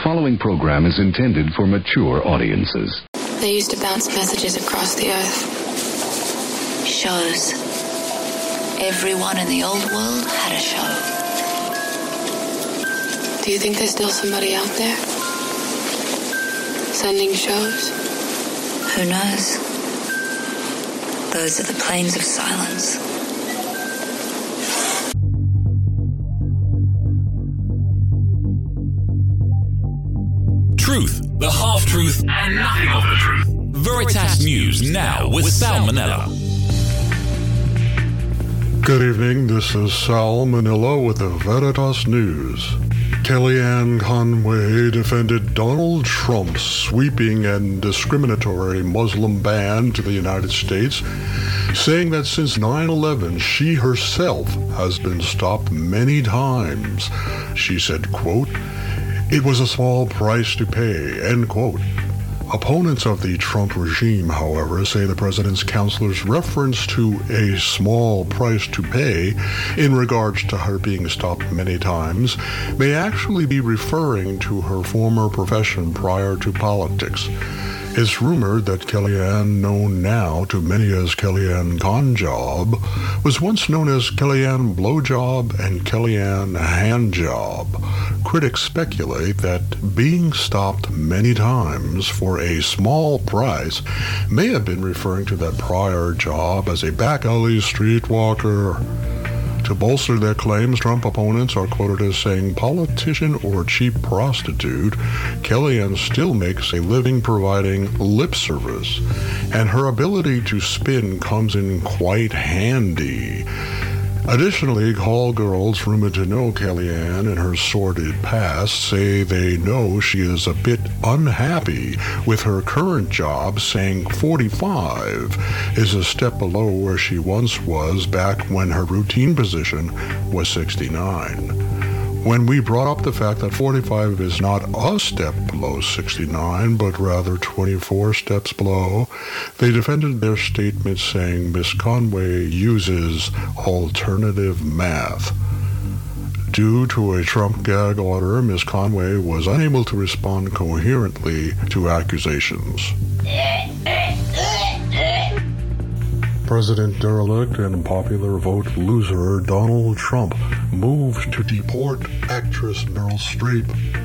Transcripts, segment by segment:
following program is intended for mature audiences. They used to bounce messages across the earth. Shows. Everyone in the old world had a show. Do you think there's still somebody out there? Sending shows? Who knows? Those are the plains of silence. Truth, the half-truth, and nothing of the truth. Veritas News now with Sal Manella. Good evening, this is Sal Manella with the Veritas News. Kellyanne Conway defended Donald Trump's sweeping and discriminatory Muslim ban to the United States, saying that since 9/11, she herself has been stopped many times. She said, quote, "It was a small price to pay," end quote. Opponents of the Trump regime, however, say the president's counselor's reference to a small price to pay in regards to her being stopped many times may actually be referring to her former profession prior to politics. It's rumored that Kellyanne, known now to many as Kellyanne Conjob, was once known as Kellyanne Blowjob and Kellyanne Handjob. Critics speculate that being stopped many times for a small price may have been referring to that prior job as a back alley streetwalker. To bolster their claims, Trump opponents are quoted as saying, "Politician or cheap prostitute, Kellyanne still makes a living providing lip service, and her ability to spin comes in quite handy." Additionally, call girls rumored to know Kellyanne and her sordid past say they know she is a bit unhappy with her current job, saying 45 is a step below where she once was back when her routine position was 69. When we brought up the fact that 45 is not a step below 69, but rather 24 steps below, they defended their statement saying Ms. Conway uses alternative math. Due to a Trump gag order, Ms. Conway was unable to respond coherently to accusations. President derelict and popular vote loser Donald Trump moved to deport actress Meryl Streep.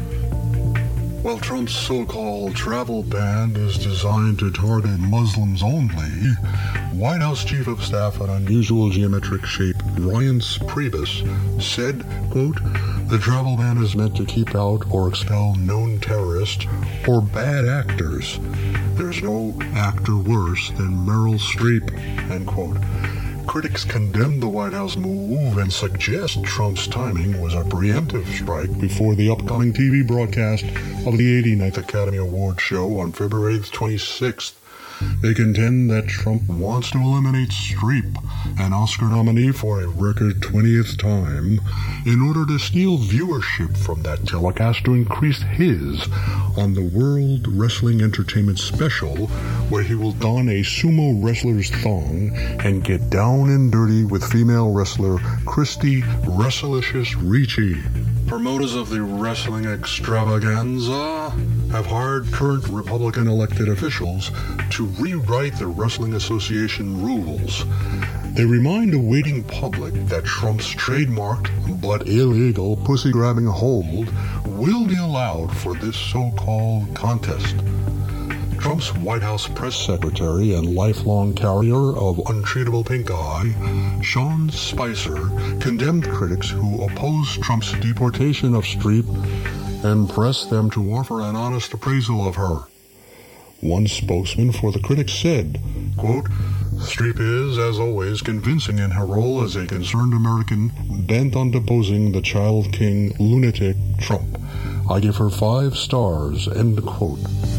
While Trump's so-called travel ban is designed to target Muslims only, White House Chief of Staff an unusual geometric shape Reince Priebus said, quote, "The travel ban is meant to keep out or expel known terrorists or bad actors. There's no actor worse than Meryl Streep," end quote. Critics condemned the White House move and suggest Trump's timing was a preemptive strike before the upcoming TV broadcast of the 89th Academy Award show on February 26th. They contend that Trump wants to eliminate Streep, an Oscar nominee for a record 20th time, in order to steal viewership from that telecast to increase his on the World Wrestling Entertainment Special, where he will don a sumo wrestler's thong and get down and dirty with female wrestler Christy Wrestlicious Ricci. Promoters of the wrestling extravaganza have hired current Republican elected officials to rewrite the Wrestling Association rules. They remind a waiting public that Trump's trademarked but illegal pussy-grabbing hold will be allowed for this so-called contest. Trump's White House press secretary and lifelong carrier of untreatable pink eye, Sean Spicer, condemned critics who opposed Trump's deportation of Streep and pressed them to offer an honest appraisal of her. One spokesman for the critics said, quote, "Streep is, as always, convincing in her role as a concerned American bent on deposing the child king lunatic Trump. I give her 5 stars," end quote.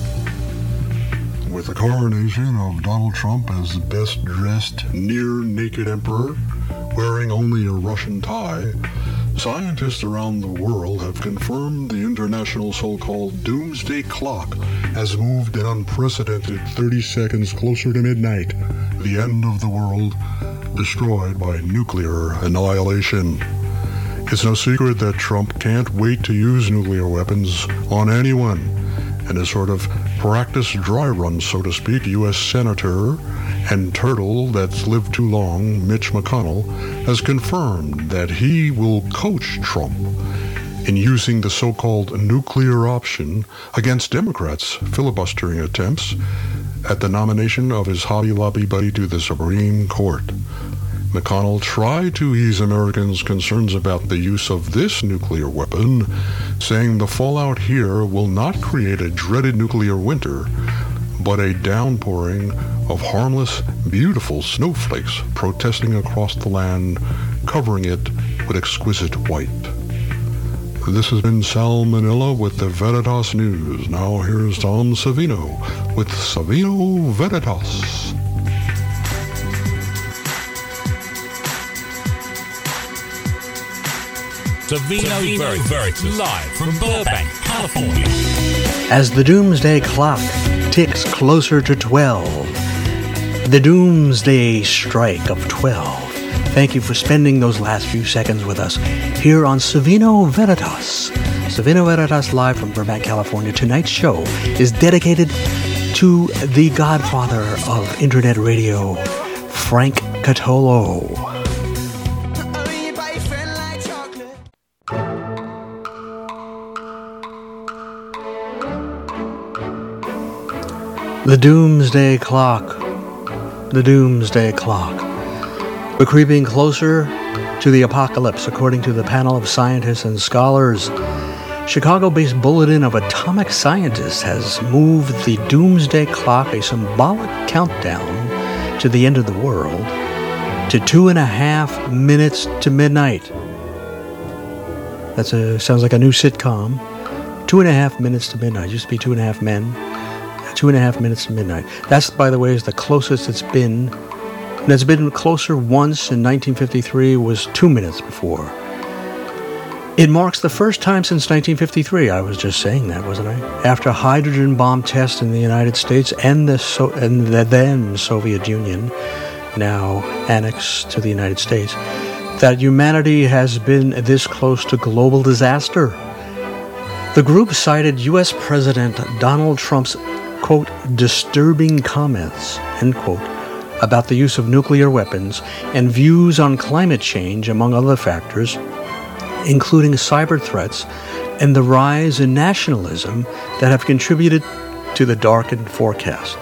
With the coronation of Donald Trump as best-dressed, near-naked emperor, wearing only a Russian tie, scientists around the world have confirmed the international so-called doomsday clock has moved an unprecedented 30 seconds closer to midnight, the end of the world, destroyed by nuclear annihilation. It's no secret that Trump can't wait to use nuclear weapons on anyone. In a sort of practice dry run, so to speak, U.S. Senator and turtle that's lived too long, Mitch McConnell, has confirmed that he will coach Trump in using the so-called nuclear option against Democrats' filibustering attempts at the nomination of his Hobby Lobby buddy to the Supreme Court. McConnell tried to ease Americans' concerns about the use of this nuclear weapon, saying the fallout here will not create a dreaded nuclear winter, but a downpouring of harmless, beautiful snowflakes protesting across the land, covering it with exquisite white. This has been Sal Manila with the Veritas News. Now here's Tom Savino with Savino Veritas. Savino Veritas, live from Burbank, California. As the doomsday clock ticks closer to 12, the doomsday strike of 12. Thank you for spending those last few seconds with us here on Savino Veritas. Savino Veritas live from Burbank, California. Tonight's show is dedicated to the godfather of internet radio, Frank Catolo. The doomsday clock. The doomsday clock. We're creeping closer to the apocalypse, according to the panel of scientists and scholars. Chicago-based Bulletin of Atomic Scientists has moved the doomsday clock, a symbolic countdown to the end of the world, to 2.5 minutes to midnight. Sounds like a new sitcom. 2.5 minutes to midnight. Used to be 2.5 Men. 2.5 minutes to midnight. That's, by the way, is the closest it's been. And it's been closer once in 1953, was 2 minutes before. It marks the first time since 1953, I was just saying that, wasn't I? After hydrogen bomb tests in the United States and the then Soviet Union, now annexed to the United States, that humanity has been this close to global disaster. The group cited U.S. President Donald Trump's, quote, disturbing comments, end quote, about the use of nuclear weapons and views on climate change, among other factors, including cyber threats and the rise in nationalism that have contributed to the darkened forecast.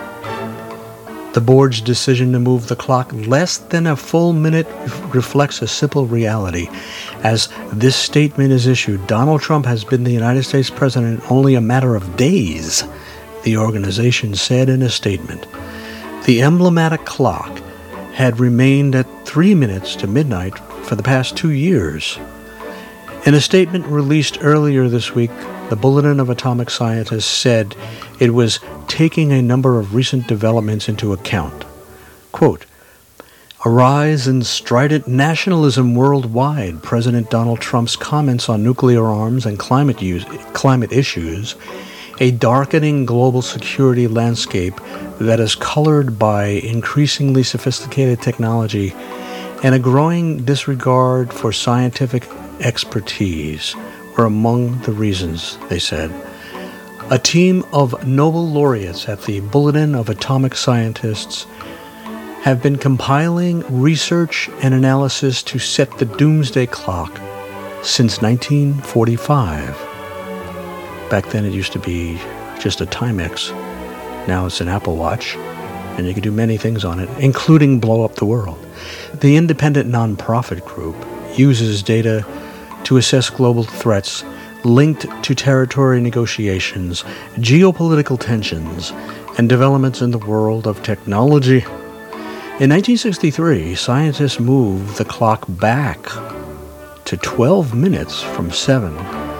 The board's decision to move the clock less than a full minute reflects a simple reality. As this statement is issued, Donald Trump has been the United States president only a matter of days, the organization said in a statement. The emblematic clock had remained at 3 minutes to midnight for the past 2 years. In a statement released earlier this week, the Bulletin of Atomic Scientists said it was taking a number of recent developments into account. Quote, a rise in strident nationalism worldwide, President Donald Trump's comments on nuclear arms and climate issues, a darkening global security landscape that is colored by increasingly sophisticated technology and a growing disregard for scientific expertise were among the reasons, they said. A team of Nobel laureates at the Bulletin of Atomic Scientists have been compiling research and analysis to set the doomsday clock since 1945. Back then it used to be just a Timex. Now it's an Apple Watch, and you can do many things on it, including blow up the world. The independent nonprofit group uses data to assess global threats linked to territory negotiations, geopolitical tensions, and developments in the world of technology. In 1963, scientists moved the clock back to 12 minutes from 7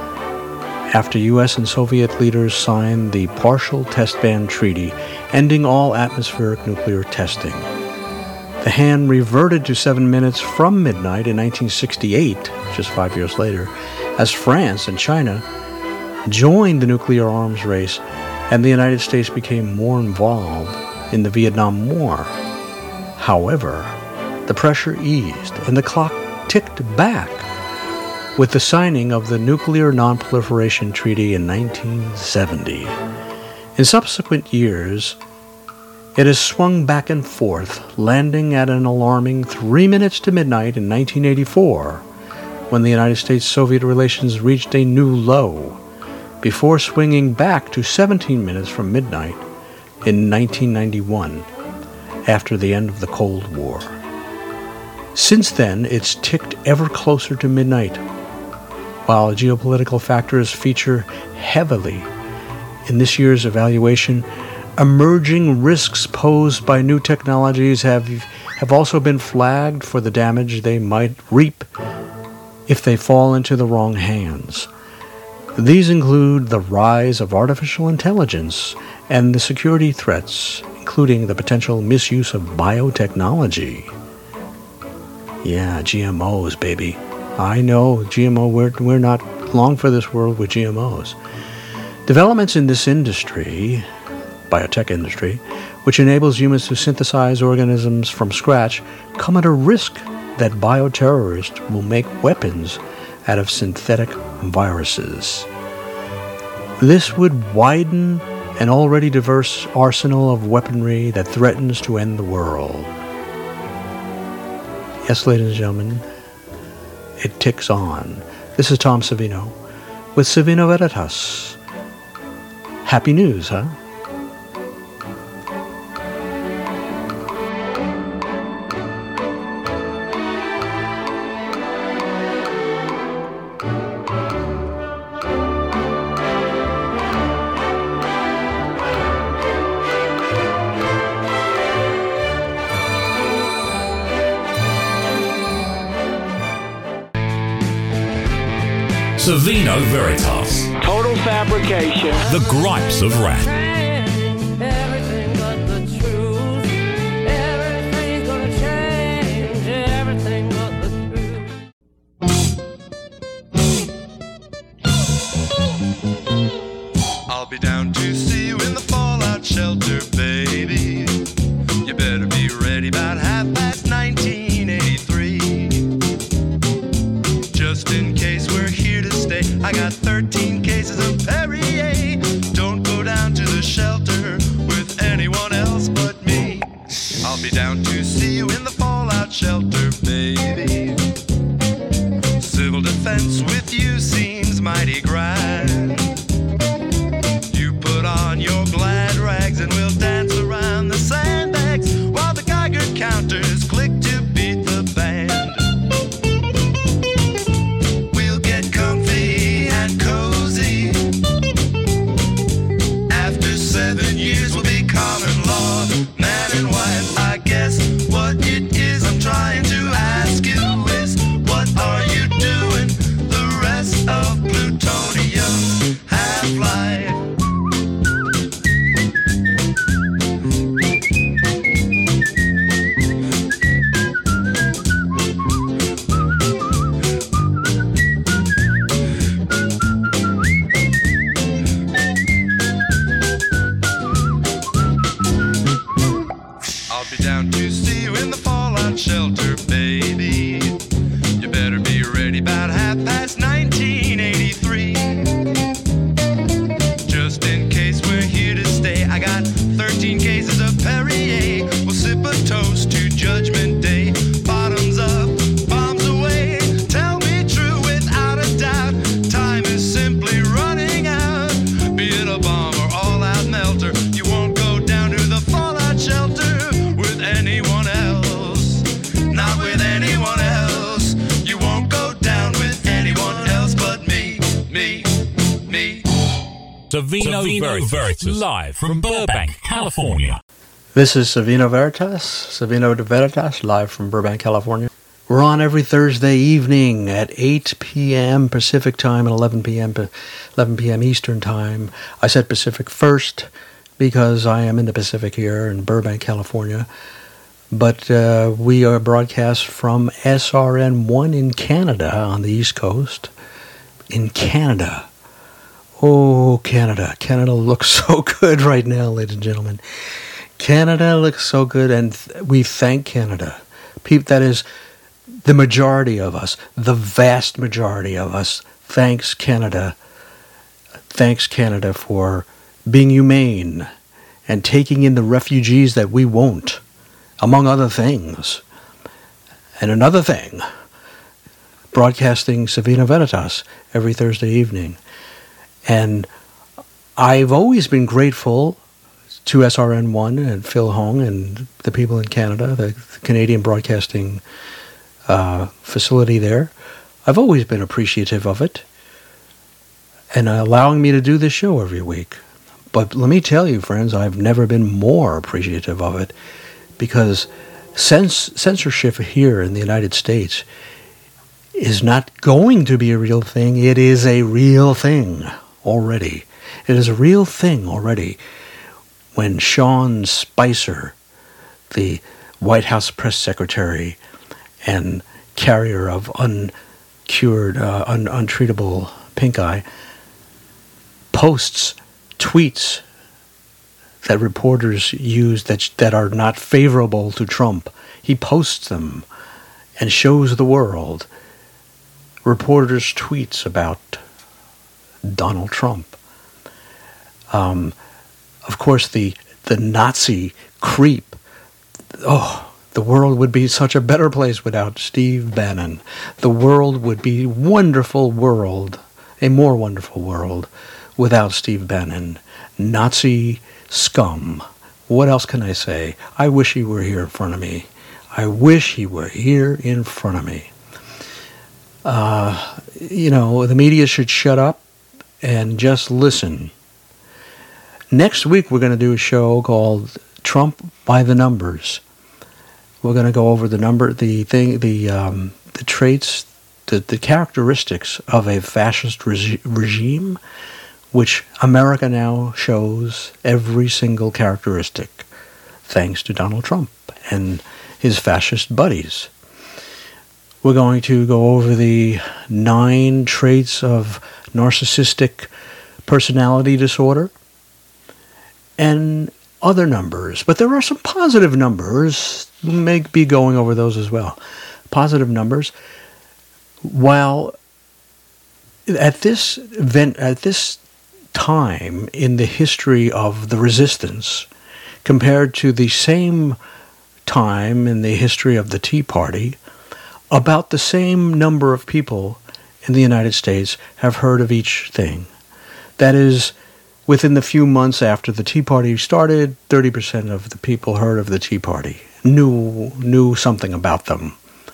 after U.S. and Soviet leaders signed the Partial Test Ban Treaty, ending all atmospheric nuclear testing. The hand reverted to 7 minutes from midnight in 1968, just 5 years later, as France and China joined the nuclear arms race and the United States became more involved in the Vietnam War. However, the pressure eased and the clock ticked back with the signing of the Nuclear Non-Proliferation Treaty in 1970. In subsequent years, it has swung back and forth, landing at an alarming 3 minutes to midnight in 1984, when the United States-Soviet relations reached a new low, before swinging back to 17 minutes from midnight in 1991, after the end of the Cold War. Since then, it's ticked ever closer to midnight, while geopolitical factors feature heavily in this year's evaluation. Emerging risks posed by new technologies have also been flagged for the damage they might reap if they fall into the wrong hands. These include the rise of artificial intelligence and the security threats, including the potential misuse of biotechnology. Yeah, GMOs, baby. I know, GMO, we're not long for this world with GMOs. Developments in this industry, biotech industry, which enables humans to synthesize organisms from scratch, come at a risk that bioterrorists will make weapons out of synthetic viruses. This would widen an already diverse arsenal of weaponry that threatens to end the world. Yes, ladies and gentlemen, it ticks on. This is Tom Savino with Savino Veritas. Happy news, huh? Savino Veritas. Total fabrication. The gripes of rap. Everything but the truth. Everything's gonna change. Everything but the truth. I'll be down to see you in the fallout shelter, baby. You better be ready about 19:30. Just in case we're here to stay, I got 13 cases of Perrier. Don't go down to the shelter with anyone else but me. I'll be down to see you in the fallout shelter, baby. Civil defense with you seems mighty grand. You put on your glad rags and we'll dance around the sandbags while the Geiger counters click to beat the band. Cozy. After 7 years will be common law, man and wife. I guess what it is I'm trying to ask you is, what are you doing the rest of plutonium's half-life? Down to see you in the fallout shelter, baby. You better be ready about 19:83. Just in case we're here to stay, I got 13 cases of Perrier. We'll sip a toast to Judgment Day. Bottoms up, bombs away. Tell me true without a doubt. Time is simply running out. Be it a bomb or all-out melter, you won't go down to the fallout shelter anyone else, not with anyone else. You won't go down with anyone else but me. Savino Veritas, live from Burbank, California. This is Savino Veritas, Savino de Veritas, live from Burbank, California. We're on every Thursday evening at 8 p.m. Pacific time and 11 p.m. Eastern time. I said Pacific first because I am in the Pacific here in Burbank, California. But we are broadcast from SRN1 in Canada on the East Coast. In Canada. Oh, Canada. Canada looks so good right now, ladies and gentlemen. Canada looks so good, and we thank Canada. That is, the majority of us, the vast majority of us, thanks Canada for being humane and taking in the refugees that we won't, among other things. And another thing, broadcasting Savina Veritas every Thursday evening. And I've always been grateful to SRN1 and Phil Hong and the people in Canada, the Canadian Broadcasting facility there. I've always been appreciative of it and allowing me to do this show every week. But let me tell you, friends, I've never been more appreciative of it, because censorship here in the United States is not going to be a real thing. It is a real thing already. It is a real thing already. When Sean Spicer, the White House press secretary and carrier of uncured, untreatable pink eye, posts tweets that reporters use that are not favorable to Trump, he posts them and shows the world reporters' tweets about Donald Trump. Of course, the Nazi creep. Oh, the world would be such a better place without Steve Bannon. The world would be a more wonderful world without Steve Bannon. Nazi scum. What else can I say? I wish he were here in front of me. I wish he were here in front of me. The media should shut up and just listen. Next week, we're going to do a show called Trump by the Numbers. We're going to go over the traits, the characteristics of a fascist regime, which America now shows every single characteristic, thanks to Donald Trump and his fascist buddies. We're going to go over the 9 traits of narcissistic personality disorder and other numbers. But there are some positive numbers. We may be going over those as well. Positive numbers. While at this event, at this time in the history of the resistance, compared to the same time in the history of the Tea Party, about the same number of people in the United States have heard of each thing. That is, within the few months after the Tea Party started, 30% of the people heard of the Tea Party, knew something about them.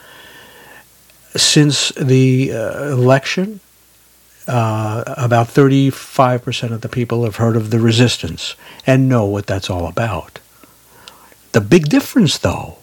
Since the election, about 35% of the people have heard of the resistance and know what that's all about. The big difference, though,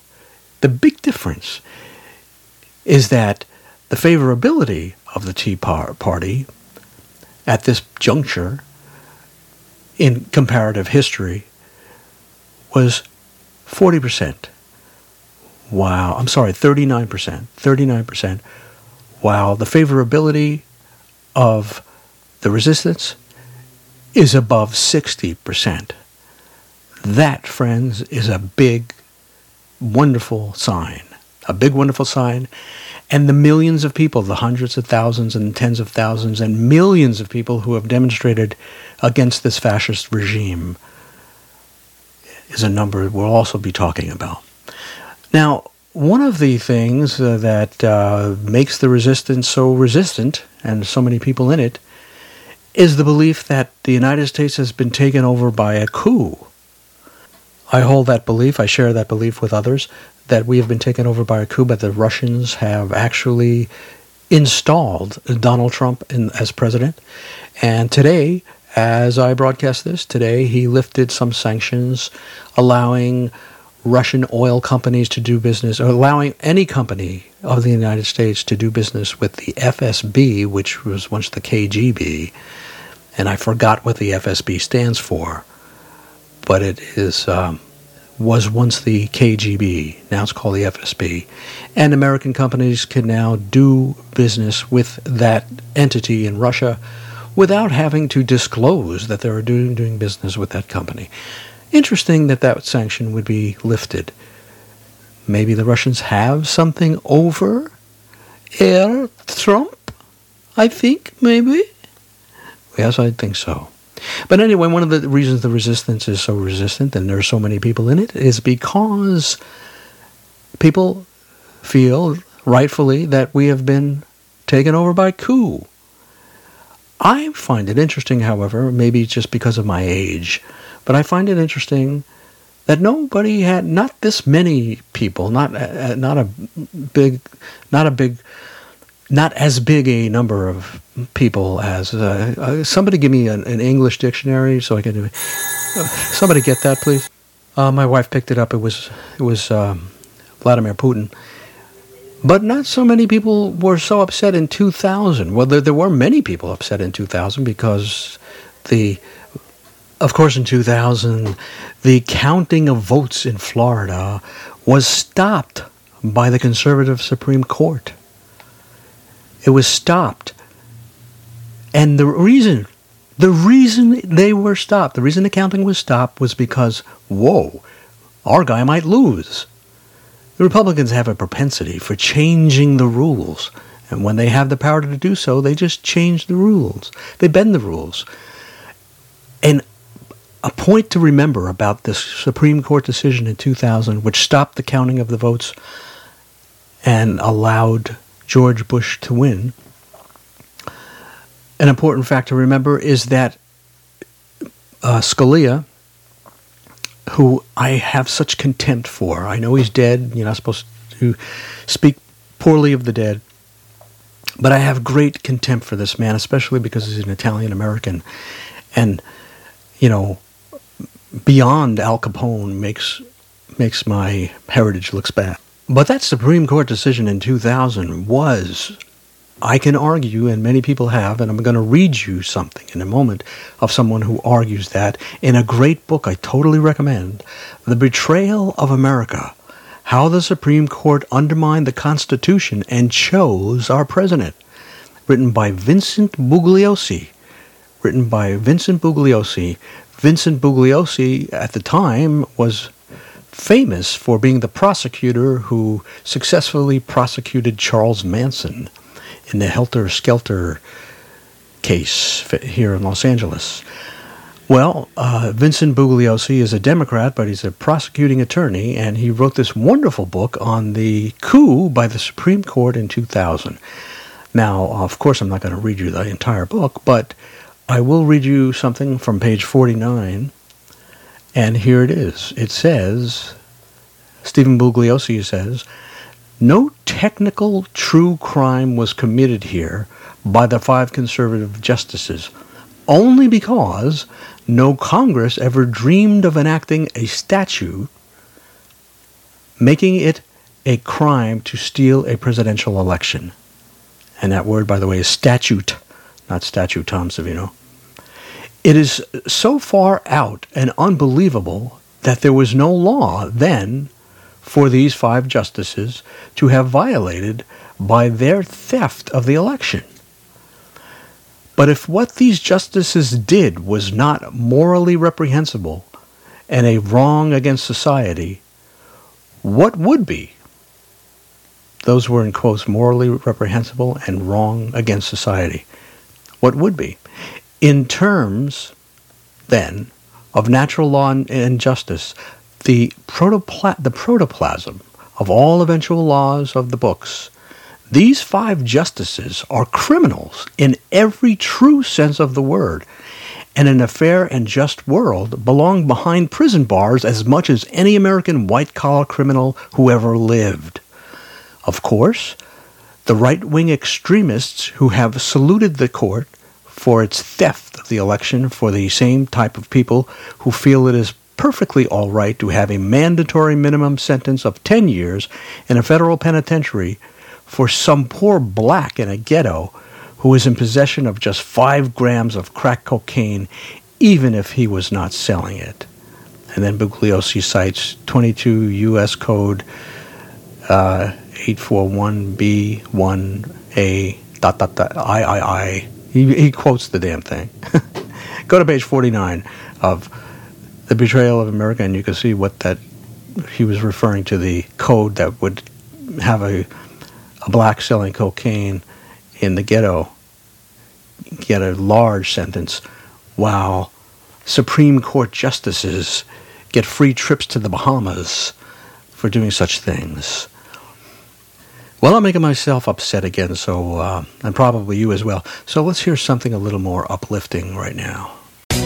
is that the favorability of the Tea Party at this juncture in comparative history was 40%. Wow, I'm sorry, 39%, while the favorability of the resistance is above 60%. That, friends, is a big, wonderful sign. A big, wonderful sign. And the millions of people, the hundreds of thousands and tens of thousands and millions of people who have demonstrated against this fascist regime is a number we'll also be talking about. Now, one of the things that makes the resistance so resistant, and so many people in it, is the belief that the United States has been taken over by a coup. I hold that belief, I share that belief with others, that we have been taken over by a coup, but the Russians have actually installed Donald Trump as president. And today, as I broadcast this, today he lifted some sanctions allowing Russian oil companies to do business, or allowing any company of the United States to do business with the FSB, which was once the KGB, and I forgot what the FSB stands for, but it is was once the KGB, now it's called the FSB, and American companies can now do business with that entity in Russia without having to disclose that they're doing business with that company. Interesting that sanction would be lifted. maybe the Russians have something over Herr Trump, I think, maybe. Yes, I think so. But anyway, one of the reasons the resistance is so resistant, and there are so many people in it, is because people feel, rightfully, that we have been taken over by coup. I find it interesting, however, maybe just because of my age, but I find it interesting that nobody had, not this many people, not as big a number of people as somebody give me an English dictionary so I can do it. Somebody get that, please. My wife picked it up. It was Vladimir Putin. But not so many people were so upset in 2000. Well, there were many people upset in 2000 because of course, in 2000, the counting of votes in Florida was stopped by the conservative Supreme Court. It was stopped. And the reason they were stopped, the reason the counting was stopped was because, whoa, our guy might lose. The Republicans have a propensity for changing the rules. And when they have the power to do so, they just change the rules. They bend the rules. And a point to remember about this Supreme Court decision in 2000, which stopped the counting of the votes and allowed George Bush to win, an important fact to remember is that Scalia, who I have such contempt for, I know he's dead, you're not supposed to speak poorly of the dead, but I have great contempt for this man, especially because he's an Italian-American, and, you know, beyond Al Capone makes my heritage looks bad. But that Supreme Court decision in 2000 was, I can argue, and many people have, and I'm going to read you something in a moment of someone who argues that in a great book I totally recommend, The Betrayal of America, How the Supreme Court Undermined the Constitution and Chose Our President, written by Vincent Bugliosi. Vincent Bugliosi, at the time, was famous for being the prosecutor who successfully prosecuted Charles Manson in the Helter Skelter case here in Los Angeles. Well, Vincent Bugliosi is a Democrat, but he's a prosecuting attorney, and he wrote this wonderful book on the coup by the Supreme Court in 2000. Now, of course, I'm not going to read you the entire book, but I will read you something from page 49, and here it is. It says, Stephen Bugliosi says, no technical true crime was committed here by the 5 conservative justices, only because no Congress ever dreamed of enacting a statute making it a crime to steal a presidential election. And that word, by the way, is statute, not statute, Tom Savino. It is so far out and unbelievable that there was no law then for these 5 justices to have violated by their theft of the election. But if what these justices did was not morally reprehensible and a wrong against society, what would be? Those were in quotes, morally reprehensible and wrong against society. What would be? In terms, then, of natural law and justice, the protoplasm of all eventual laws of the books, these 5 justices are criminals in every true sense of the word, and in a fair and just world belong behind prison bars as much as any American white-collar criminal who ever lived. Of course, the right-wing extremists who have saluted the court for its theft of the election for the same type of people who feel it is perfectly all right to have a mandatory minimum sentence of 10 years in a federal penitentiary for some poor black in a ghetto who is in possession of just 5 grams of crack cocaine, even if he was not selling it. And then Bugliosi cites 22 U.S. Code 841B1A ... III. He quotes the damn thing. Go to page 49 of The Betrayal of America, and you can see what that he was referring to the code that would have a black selling cocaine in the ghetto get a large sentence, while Supreme Court justices get free trips to the Bahamas for doing such things. Well, I'm making myself upset again, so and probably you as well. So let's hear something a little more uplifting right now.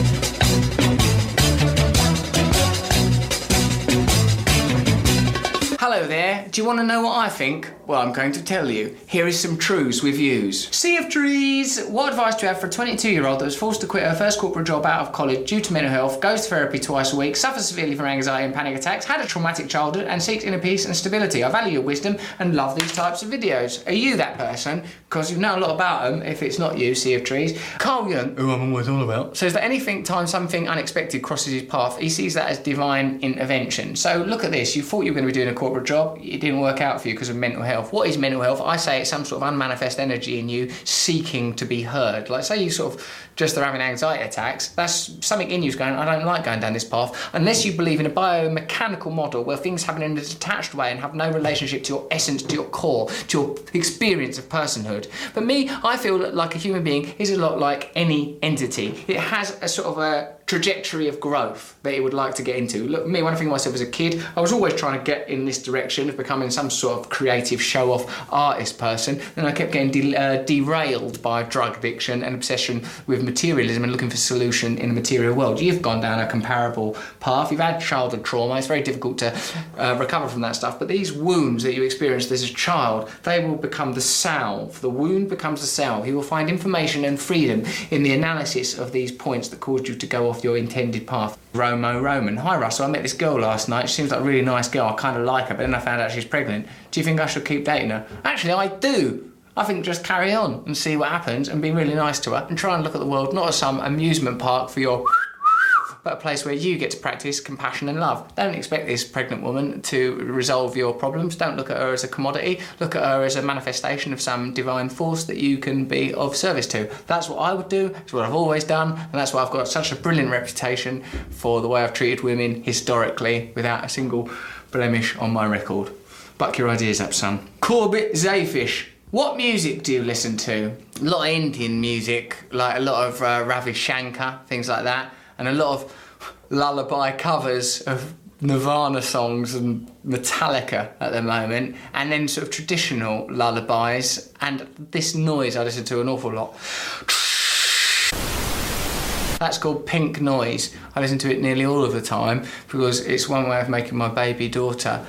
Hello there, do you want to know what I think? Well, I'm going to tell you. Here is some truths with views. Sea of trees! What advice do you have for a 22-year-old that was forced to quit her first corporate job out of college due to mental health, goes to therapy twice a week, suffers severely from anxiety and panic attacks, had a traumatic childhood, and seeks inner peace and stability? I value your wisdom and love these types of videos. Are you that person? Because you know a lot about them, if it's not you, Sea of Trees. Carl Jung, who I'm always all about, says that anything time something unexpected crosses his path, he sees that as divine intervention. So look at this, you thought you were going to be doing a corporate job, it didn't work out for you because of mental health. What is mental health? I say it's some sort of unmanifest energy in you seeking to be heard. Like say you sort of just are having anxiety attacks, that's something in you's going, I don't like going down this path, unless you believe in a biomechanical model where things happen in a detached way and have no relationship to your essence, to your core, to your experience of personhood. But me, I feel like a human being is a lot like any entity. It has a sort of a trajectory of growth that it would like to get into. Look, me, when I think of myself as a kid, I was always trying to get in this direction of becoming some sort of creative show-off artist person, and I kept getting derailed by drug addiction and obsession with materialism and looking for solution in the material world. You've gone down a comparable path. You've had childhood trauma. It's very difficult to recover from that stuff, but these wounds that you experienced as a child, they will become the salve. The wound becomes the salve. You will find information and freedom in the analysis of these points that caused you to go off your intended path. Roman. Hi Russell, I met this girl last night. She seems like a really nice girl. I kind of like her, but then I found out she's pregnant. Do you think I should keep dating her? Actually, I do. I think just carry on and see what happens and be really nice to her and try and look at the world not as some amusement park for your but a place where you get to practice compassion and love. Don't expect this pregnant woman to resolve your problems. Don't look at her as a commodity. Look at her as a manifestation of some divine force that you can be of service to. That's what I would do. It's what I've always done, and that's why I've got such a brilliant reputation for the way I've treated women historically without a single blemish on my record. Buck your ideas up, son. Corbett Zayfish. What music do you listen to? A lot of Indian music, like a lot of Ravi Shankar, things like that, and a lot of lullaby covers of Nirvana songs and Metallica at the moment, and then sort of traditional lullabies, and this noise I listen to an awful lot. That's called pink noise. I listen to it nearly all of the time because it's one way of making my baby daughter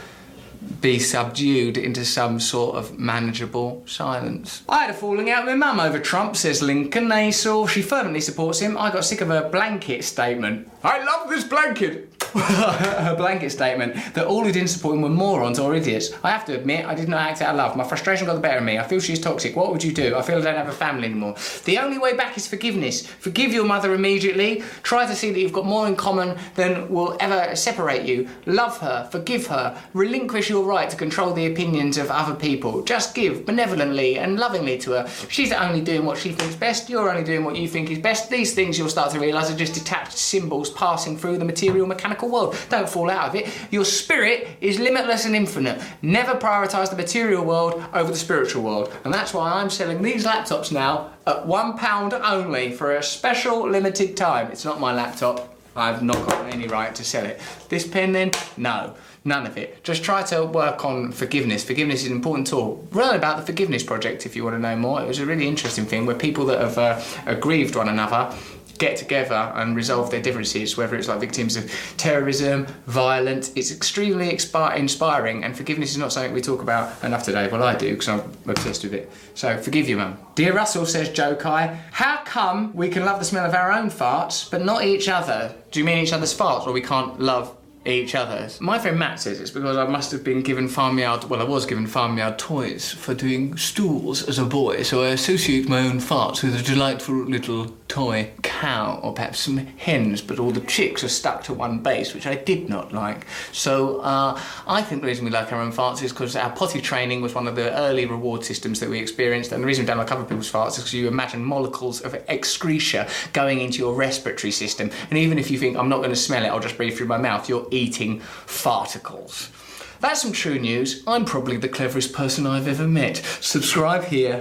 be subdued into some sort of manageable silence. I had a falling out with my mum over Trump, says Lincoln. She fervently supports him. I got sick of her blanket statement. I love this blanket. Her blanket statement that all who didn't support him were morons or idiots. I have to admit, I did not act out of love. My frustration got the better of me. I feel she's toxic. What would you do? I feel I don't have a family anymore. The only way back is forgiveness. Forgive your mother immediately. Try to see that you've got more in common than will ever separate you. Love her. Forgive her. Relinquish your right to control the opinions of other people. Just give benevolently and lovingly to her. She's only doing what she thinks best. You're only doing what you think is best. These things you'll start to realise are just detached symbols passing through the material mechanical world. Don't fall out of it. Your spirit is limitless and infinite. Never prioritise the material world over the spiritual world. And that's why I'm selling these laptops now at £1 only for a special limited time. It's not my laptop. I've not got any right to sell it. This pen then? No. None of it. Just try to work on forgiveness. Forgiveness is an important tool. Learn about the Forgiveness Project if you want to know more. It was a really interesting thing where people that have aggrieved one another get together and resolve their differences, whether it's like victims of terrorism, violence. It's extremely inspiring, and forgiveness is not something we talk about enough today. Well, I do, because I'm obsessed with it. So, forgive you, Mum. Dear Russell, says Joe Kai, how come we can love the smell of our own farts, but not each other? Do you mean each other's farts, or we can't love each other's? My friend Matt says it's because I must have been given farmyard, well, I was given farmyard toys for doing stools as a boy, so I associate my own farts with a delightful little toy cow, or perhaps some hens, but all the chicks are stuck to one base, which I did not like. So I think the reason we like our own farts is because our potty training was one of the early reward systems that we experienced, and the reason we don't like other people's farts is because you imagine molecules of excretia going into your respiratory system, and even if you think I'm not going to smell it, I'll just breathe through my mouth, you're eating farticles. That's some true news. I'm probably the cleverest person I've ever met. Subscribe here.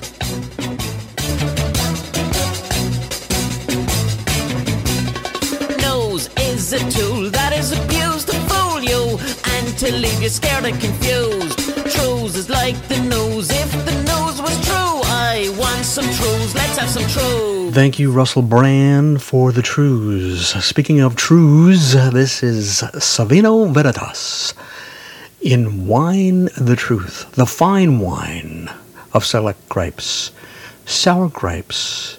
Nose is a tool that is abused to fool you and to leave you scared and confused. Truths is like the news. If the news was true, I want some truths. Let's have some truths. Thank you, Russell Brand, for the truths. Speaking of truths, this is Savino Veritas in Wine the Truth, the fine wine of select grapes. Sour grapes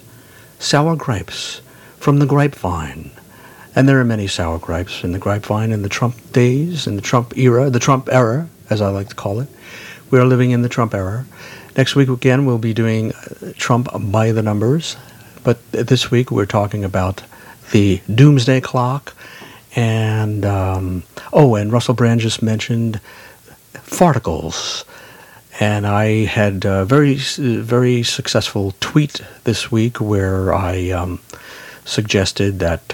from the grapevine. And there are many sour grapes in the grapevine in the Trump days, in the Trump era, as I like to call it. We are living in the Trump era. Next week, again, we'll be doing Trump by the numbers. But this week, we're talking about the doomsday clock. And, and Russell Brand just mentioned farticles. And I had a very, very successful tweet this week where I suggested that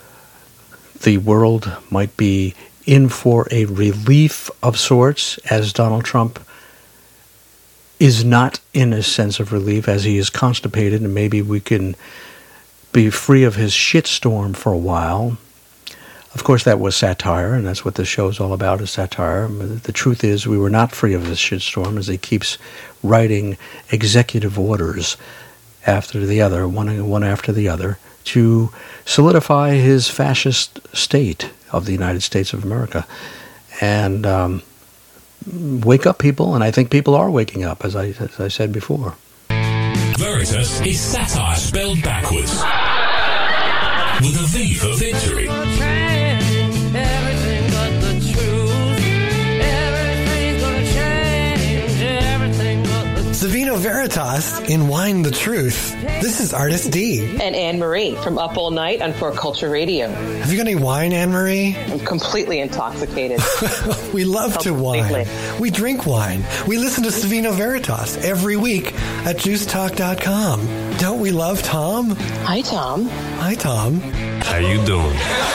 the world might be in for a relief of sorts, as Donald Trump is not in a sense of relief, as he is constipated, and maybe we can be free of his shitstorm for a while. Of course, that was satire, and that's what the show's all about, is satire. But the truth is, we were not free of his shitstorm, as he keeps writing executive orders after the other, one after the other, to solidify his fascist state of the United States of America. And wake up, people, and I think people are waking up, as I said before. Veritas is satire spelled backwards, with a V for victory. Everything but the truth. Everything's gonna change. Everything but the truth. Savino Veritas in Wine the Truth. This is Artist D. And Anne-Marie from Up All Night on For Culture Radio. Have you got any wine, Anne-Marie? I'm completely intoxicated. We love to wine. We drink wine. We listen to Savino Veritas every week at JuiceTalk.com. Don't we love Tom? Hi, Tom. Hi, Tom. How you doing?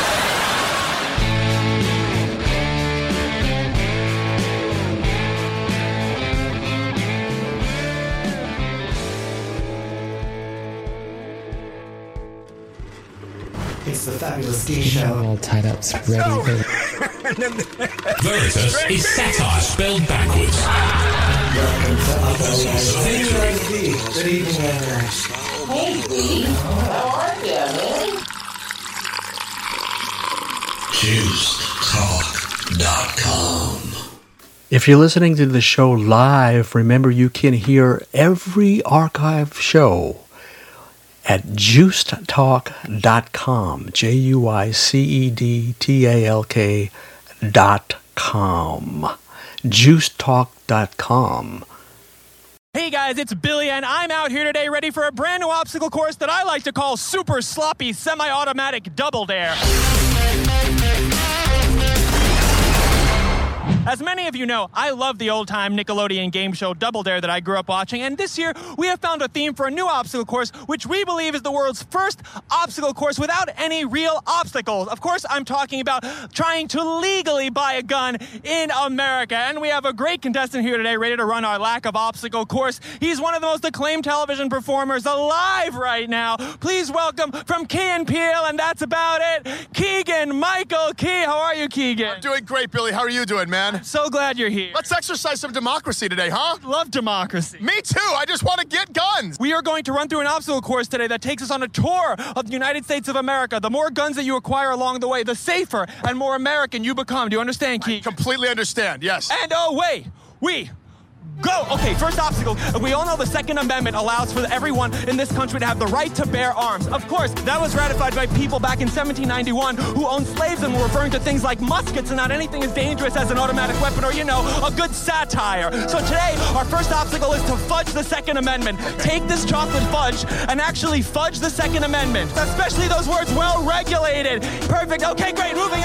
It's the Fabulous D Show. All tied up, ready. Veritas is satire spelled backwards. Welcome to Up All Night. Savino D. Good evening, Anne-Marie. Hey, D. How are you, man? JuiceTalk.com. If you're listening to the show live, remember you can hear every archive show at JuicedTalk.com, JuicedTalk.com, JuicedTalk.com. Hey guys, it's Billy, and I'm out here today ready for a brand new obstacle course that I like to call Super Sloppy Semi-Automatic Double Dare. As many of you know, I love the old-time Nickelodeon game show Double Dare that I grew up watching, and this year we have found a theme for a new obstacle course, which we believe is the world's first obstacle course without any real obstacles. Of course, I'm talking about trying to legally buy a gun in America, and we have a great contestant here today ready to run our lack of obstacle course. He's one of the most acclaimed television performers alive right now. Please welcome from Key and Peele, and that's about it, Keegan-Michael Key. How are you, Keegan? I'm doing great, Billy. How are you doing, man? So glad you're here. Let's exercise some democracy today, huh? Love democracy. Me too. I just want to get guns. We are going to run through an obstacle course today that takes us on a tour of the United States of America. The more guns that you acquire along the way, the safer and more American you become. Do you understand, Keith? I completely understand, yes. And we go. Okay, first obstacle. We all know the Second Amendment allows for everyone in this country to have the right to bear arms. Of course, that was ratified by people back in 1791 who owned slaves and were referring to things like muskets and not anything as dangerous as an automatic weapon or, a good satire. So today, our first obstacle is to fudge the Second Amendment. Take this chocolate fudge and actually fudge the Second Amendment. Especially those words, well regulated. Perfect. Okay, great. Moving on.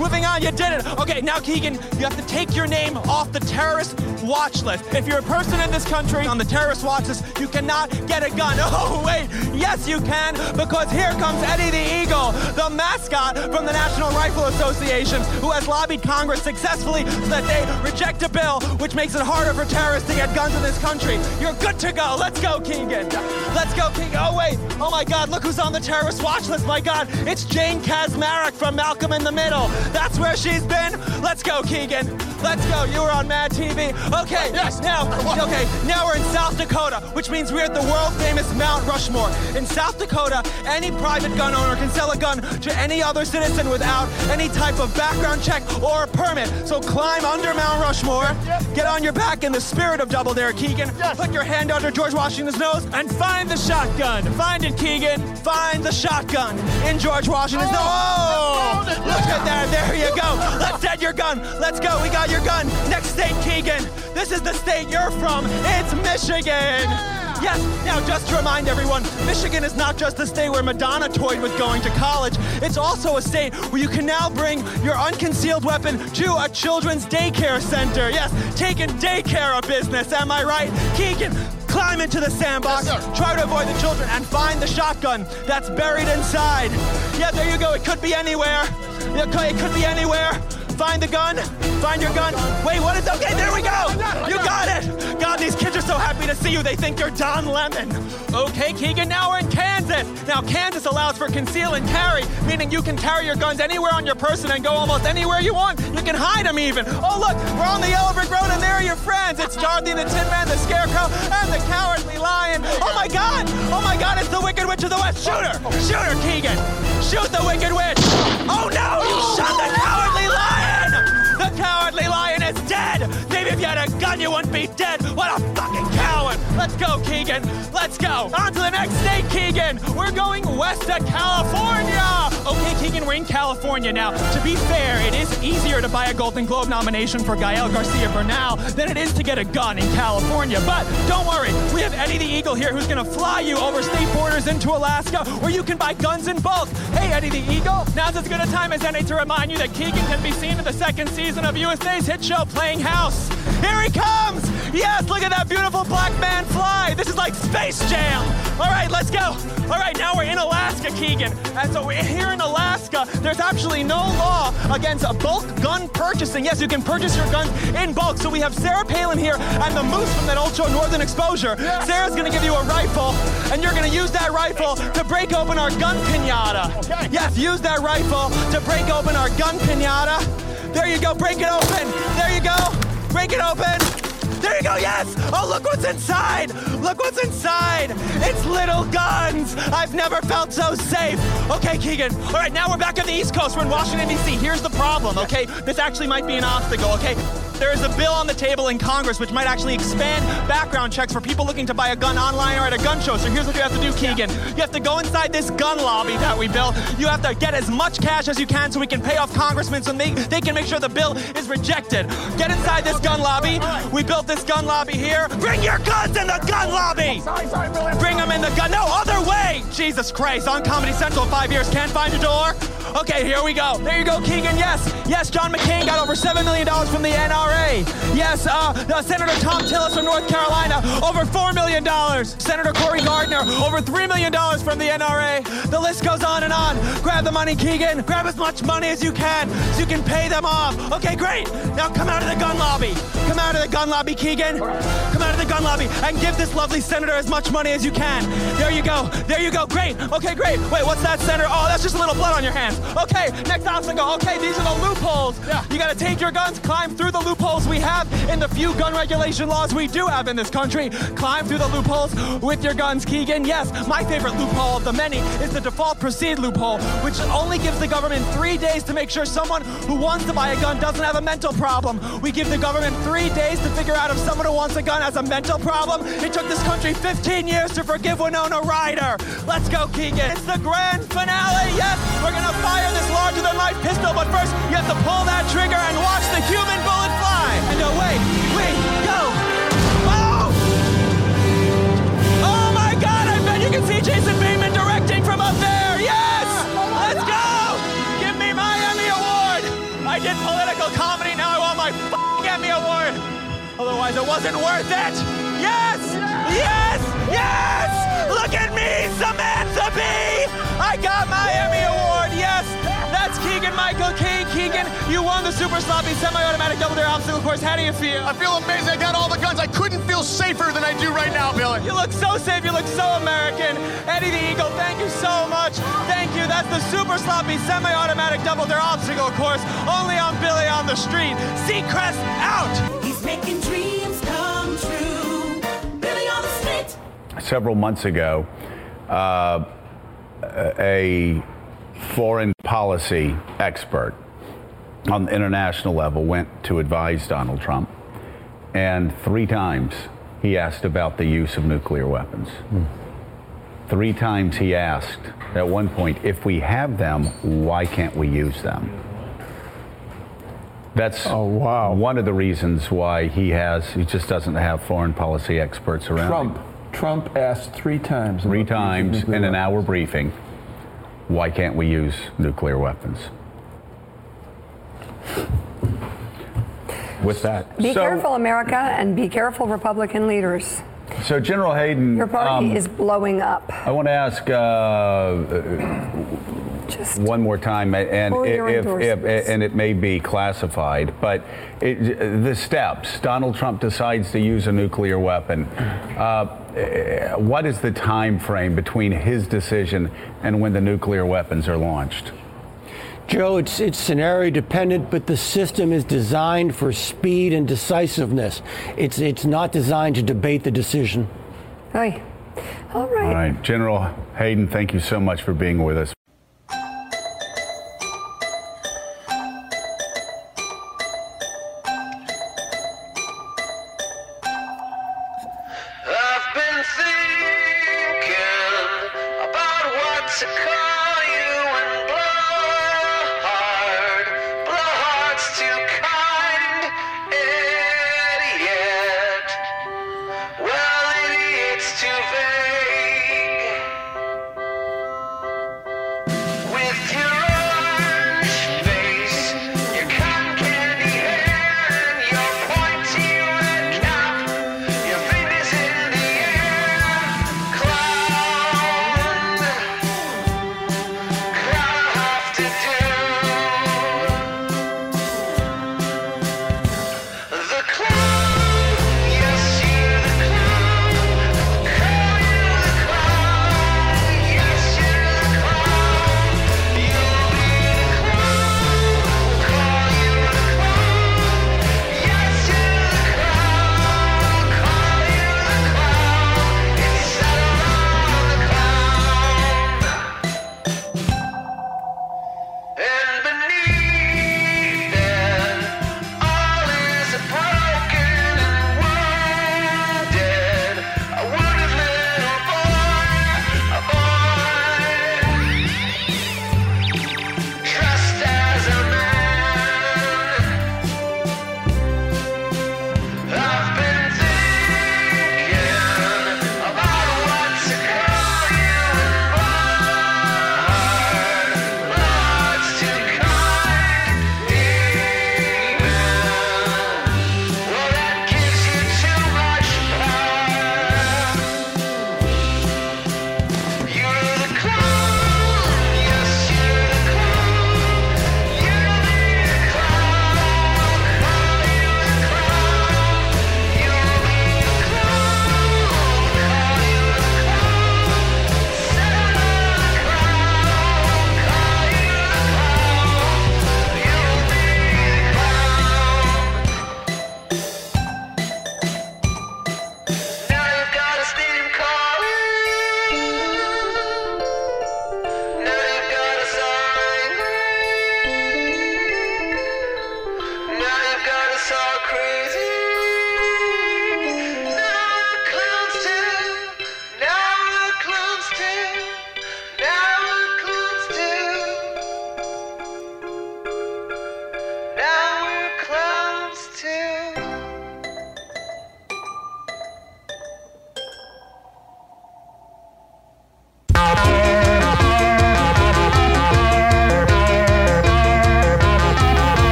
Moving on, you did it. Okay, now Keegan, you have to take your name off the terrorist watch list. If you're a person in this country on the terrorist watch list, you cannot get a gun. Oh, wait. Yes, you can, because here comes Eddie the Eagle, the mascot from the National Rifle Association, who has lobbied Congress successfully so that they reject a bill which makes it harder for terrorists to get guns in this country. You're good to go. Let's go, Keegan. Let's go, Keegan. Oh, wait. Oh, my God. Look who's on the terrorist watch list. My God. It's Jane Kaczmarek from Malcolm in the Middle. That's where she's been. Let's go, Keegan. Let's go. You were on Mad TV. Okay. Yes. Now we're in South Dakota, which means we're at the world-famous Mount Rushmore. In South Dakota, any private gun owner can sell a gun to any other citizen without any type of background check or permit. So climb under Mount Rushmore, get on your back in the spirit of Double Dare, Keegan. Put your hand under George Washington's nose and find the shotgun. Find it, Keegan. Find the shotgun in George Washington's nose. Oh! Look at that. There you go. Let's get your gun. Let's go. We got your gun. Next state, Keegan. This is the state you're from. It's Michigan. Yes, now just to remind everyone, Michigan is not just the state where Madonna toyed with going to college. It's also a state where you can now bring your unconcealed weapon to a children's daycare center. Yes, taking daycare a business, am I right? Keegan, climb into the sandbox, try to avoid the children, and find the shotgun that's buried inside. Yeah, there you go. It could be anywhere. It could be anywhere. Find the gun. Find your gun. Wait, what is... Okay, there we go. You got it. God, these kids are so happy to see you. They think you're Don Lemon. Okay, Keegan, now we're in Kansas. Now, Kansas allows for conceal and carry, meaning you can carry your guns anywhere on your person and go almost anywhere you want. You can hide them even. Oh, look, we're on the Yellow Brick Road, and there are your friends. It's Dorothy the Tin Man, the Scarecrow, and the Cowardly Lion. Oh, my God. Oh, my God, it's the Wicked Witch of the West. Shoot her. Shoot her, Keegan. Shoot the Wicked Witch. Oh, no, you shot the Cowardly Lion. The Cowardly Lion is dead! Maybe if you had a gun, you wouldn't be dead! What a fucking coward! Let's go, Keegan! Let's go! On to the next state, Keegan! We're going west to California! Okay, Keegan, we're in California now. To be fair, it is easier to buy a Golden Globe nomination for Gael Garcia Bernal than it is to get a gun in California. But don't worry, we have Eddie the Eagle here who's gonna fly you over state borders into Alaska where you can buy guns in bulk. Hey, Eddie the Eagle! Now's as good a time as any to remind you that Keegan can be seen in the second season of USA's hit show Playing House. Here he comes! Yes, look at that beautiful black man fly. This is like Space Jam. All right, let's go. All right, now we're in Alaska, Keegan. And so here in Alaska, there's actually no law against bulk gun purchasing. Yes, you can purchase your guns in bulk. So we have Sarah Palin here and the Moose from that old show Northern Exposure. Yes. Sarah's gonna give you a rifle, and you're gonna use that rifle to break open our gun piñata. Okay. Yes, use that rifle to break open our gun piñata. There you go, break it open. There you go, break it open. There you go, yes! Oh, look what's inside! Look what's inside! It's little guns! I've never felt so safe! Okay, Keegan. All right, now we're back on the East Coast. We're in Washington, D.C. Here's the problem, okay? This actually might be an obstacle, okay? There is a bill on the table in Congress which might actually expand background checks for people looking to buy a gun online or at a gun show. So here's what you have to do, Keegan. You have to go inside this gun lobby that we built. You have to get as much cash as you can so we can pay off congressmen so they can make sure the bill is rejected. Get inside this gun lobby. We built this gun lobby here. Bring your guns in the gun lobby! Sorry, bring them in the gun. No, other way! Jesus Christ, on Comedy Central 5 years. Can't find a door? Okay, here we go. There you go, Keegan. Yes, John McCain got over $7 million from the NRA. Yes, Senator Tom Tillis from North Carolina, over $4 million. Senator Cory Gardner, over $3 million from the NRA. The list goes on and on. Grab the money, Keegan. Grab as much money as you can so you can pay them off. Okay, great. Now come out of the gun lobby. Come out of the gun lobby, Keegan. Come out of the gun lobby and give this lovely senator as much money as you can. There you go. There you go. Great. Okay, great. Wait, what's that, Senator? Oh, that's just a little blood on your hands. Okay, next obstacle. Okay, these are the loopholes. Yeah. You gotta take your guns, climb through the loopholes we have in the few gun regulation laws we do have in this country. Climb through the loopholes with your guns, Keegan. Yes, my favorite loophole of the many is the default proceed loophole, which only gives the government 3 days to make sure someone who wants to buy a gun doesn't have a mental problem. We give the government 3 days to figure out if someone who wants a gun has a mental problem. It took this country 15 years to forgive Winona Ryder. Let's go, Keegan. It's the grand finale. Yes, we're gonna fire this larger-than-life pistol, but first you have to pull that trigger and watch the human bullet fly. And away we go. Oh my God, I bet you can see Jason Bateman directing from up there. Yes, let's go. Give me my Emmy Award. comedy. Now I want my Emmy Award. Otherwise, it wasn't worth it. Yes! Yes! Yes! Look at me, Samantha Bee! I got my Emmy Award, yes! That's Keegan-Michael Key. Keegan, you won the Super Sloppy Semi-Automatic Double Dare Obstacle Course. How do you feel? I feel amazing. I got all the guns. I couldn't feel safer than I do right now, Billy. You look so safe. You look so American. Eddie the Eagle, thank you so much. Thank you. That's the Super Sloppy Semi-Automatic Double Dare Obstacle Course. Only on Billy on the Street. Seacrest out! He's making dreams come true. Billy on the Street. Several months ago, a foreign policy expert on the international level went to advise Donald Trump, and 3 times he asked about the use of nuclear weapons. 3 times he asked, at one point, if we have them, why can't we use them? That's one of the reasons why he just doesn't have foreign policy experts around. Trump asked 3 times. 3 times in an hour briefing, why can't we use nuclear weapons? With that. Be careful, America, and be careful, Republican leaders. So, General Hayden, your party is blowing up. I want to ask one more time, and it may be classified, but the steps. Donald Trump decides to use a nuclear weapon. What is the time frame between his decision and when the nuclear weapons are launched? Joe, it's scenario dependent, but the system is designed for speed and decisiveness. It's not designed to debate the decision. Hey. All right. All right. General Hayden, thank you so much for being with us. I've been thinking about what to call you and blow heart's too kind, idiot. Well, idiot's too vague.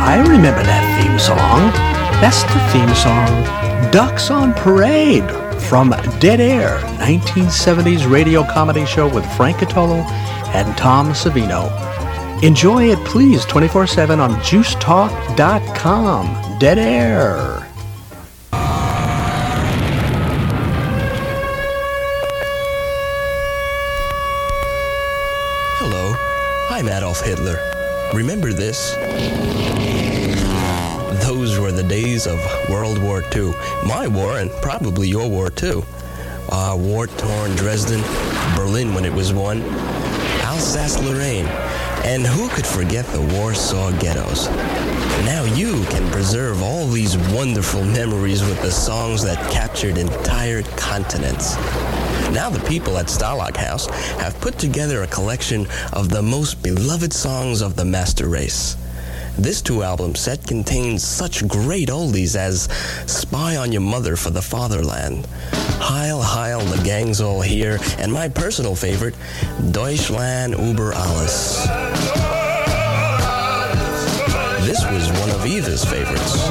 I remember that theme song. That's the theme song, Ducks on Parade, from Dead Air, 1970s radio comedy show with Frank Catolo and Tom Savino. Enjoy it, please, 24/7 on JuiceTalk.com. Dead Air. Hello, I'm Adolf Hitler. Remember this? Those were the days of World War II. My war, and probably your war too. War-torn Dresden, Berlin when it was won, Alsace-Lorraine, and who could forget the Warsaw ghettos? Now you can preserve all these wonderful memories with the songs that captured entire continents. Now the people at Stalag House have put together a collection of the most beloved songs of the master race. This 2-album set contains such great oldies as Spy on Your Mother for the Fatherland, Heil Heil, the Gang's All Here, and my personal favorite, Deutschland über alles. This was one of Eva's favorites.